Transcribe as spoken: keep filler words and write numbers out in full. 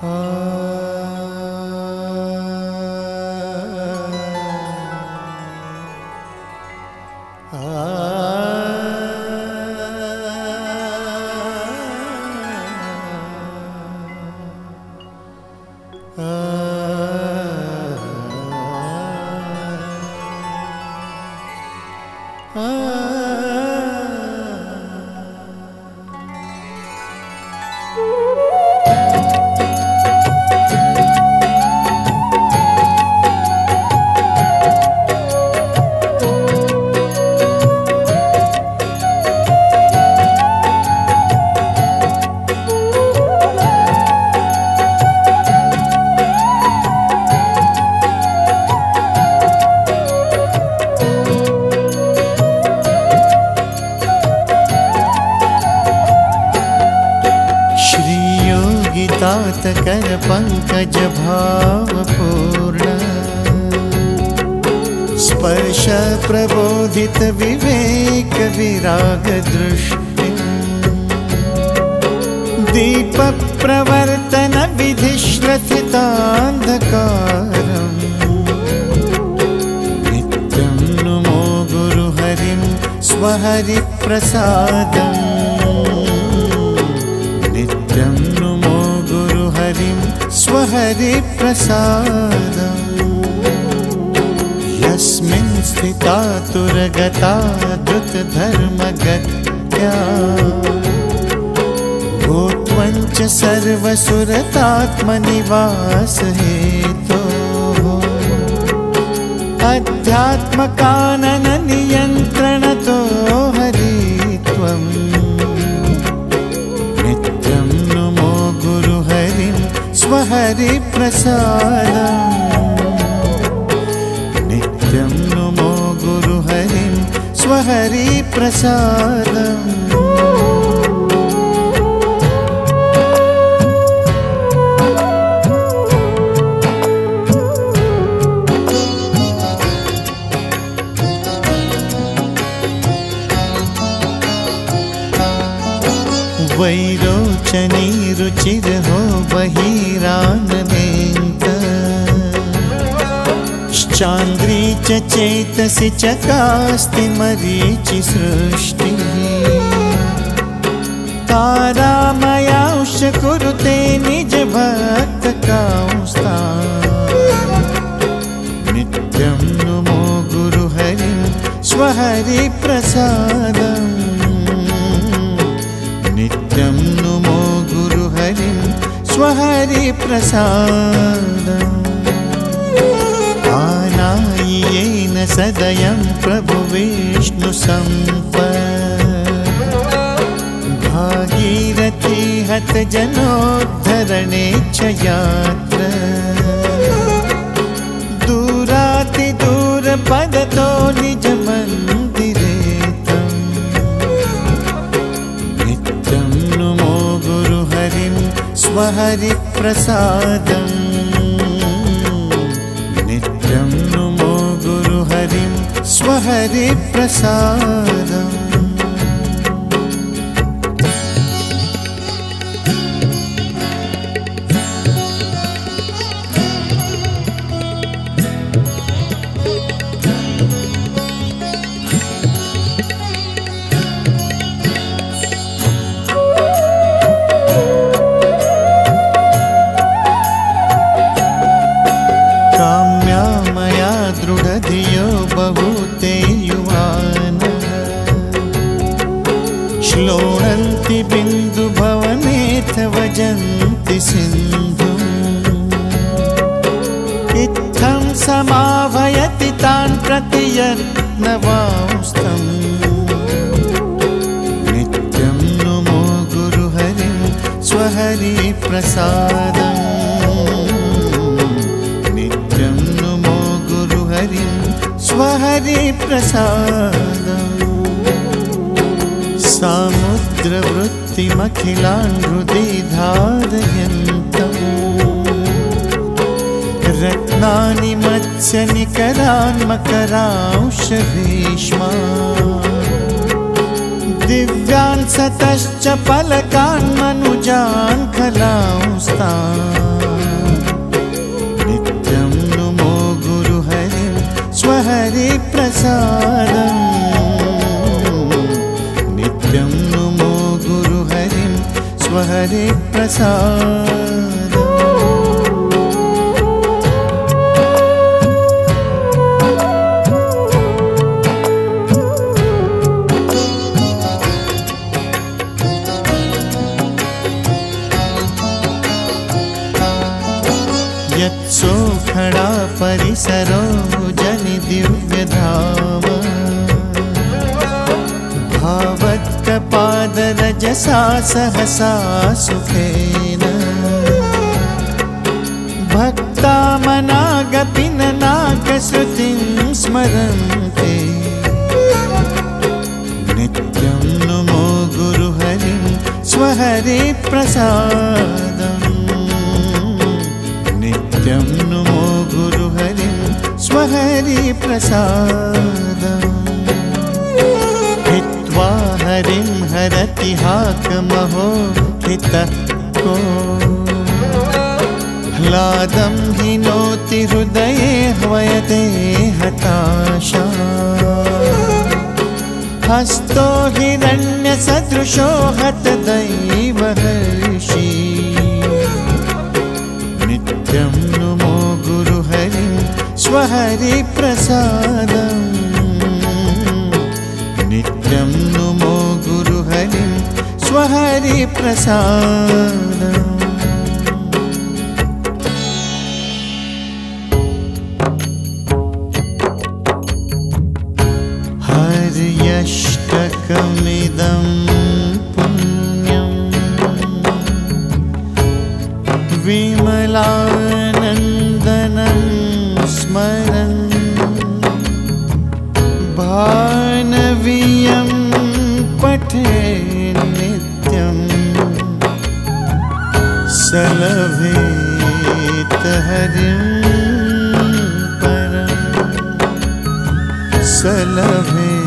कर पंकज भावपूर्ण स्पर्श प्रबोधित विवेक विराग दृष्टि दीप प्रवर्तन विधिश्रथितान्धकारम् नित्यं नुमो गुरुहरिं स्वहरि प्रसादम् नित्यं नुमो गुरुहरिं स्वहरि प्रसादम् यस्मिन् स्थिता तुरगता धृतधर्मगत्या भूत्वञ्च सर्वसुरतात्मनिवास हेतोः अध्यात्मकानन नियन्त्रणतो हरित्वम् नित्यं नुमो गुरुहरिं स्वहरि प्रसादम् नित्यं नुमो गुरुहरिं स्वहरि प्रसादम् वैरोचनी रुचिर हो बहिराननेन्त चान्द्री च चेतसि च कास्ति मरीचि सृष्टिः तारामयांश कुरुते निज भक्त कांस्तान् नित्यं नुमो गुरुहरिं स्वहरि प्रसादम् नित्यं नुमो गुरुहरिं स्वहरि प्रसादम् आनाय्येन सदयं प्रभुविष्णुसम्पत् भागीरथी हतजनोद्धरणे च यात्र दूरातिदूरपदतो निजमन्दिरे नित्यं नुमो गुरुहरिं स्वहरि प्रसादम् नित्यं नुमो गुरुहरिं स्वहरि प्रसादम् दृढ़धियो बहुते युवानः श्लोणन्ति बिन्दुभवनेथ वजन्ति सिन्धुम् इत्थं समाभयति तान् प्रतियत्नवांस्तम् नित्यं नुमो गुरुहरिं स्वहरि प्रसादम् नित्यं नुमो गुरुहरिं स्वहरि प्रसादम् सामुद्रवृत्तिमखिलान् हृदि धारयन्तम् रत्नानि मत्स्यनिकरान् मकरांश भीष्मान् दिव्यान् सतश्च फलकान् मनुजान् खलांस्तान् नित्यं नुमो गुरुहरिं स्वहरिप्रसादम् नित्यं नुमो गुरुहरिं स्वहरिप्रसादम् यत्सोखडा परिसरो जनि दिव्यधाम भावत्कपादरजसा सहसा सुखेन भक्ता मनागपि न नागश्रुतिं स्मरन्ते नित्यं नुमो गुरुहरिं स्वहरिप्रसादम् नित्यं नुमो गुरुहरिं स्वहरिप्रसादम् हित्वा हरिं हरति हाकमहो हितः को ह्लादं हिनोति हृदये ह्वयते हताशा हस्तो हिरण्यसदृशो हतदैवहर्षि नित्यं नुमो गुरुहरिं स्वहरिप्रसादम् नित्यं नुमो गुरुहरिं स्वहरिप्रसादम् हर्यष्टकमिदं पुण्यम् विमलानन्दनं स्मरन् भानवीयं पठे नित्यं सलभेत हरिं परं सलभे